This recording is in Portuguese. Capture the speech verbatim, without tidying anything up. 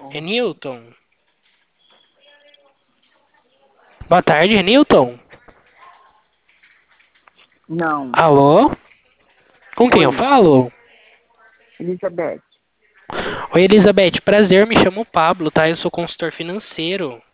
Renilton? Boa tarde, Renilton. Não. Alô? Com quem eu Oi, falo? Elizabeth. Oi, Elizabeth. Prazer, me chamo Pablo, tá? Eu sou consultor financeiro.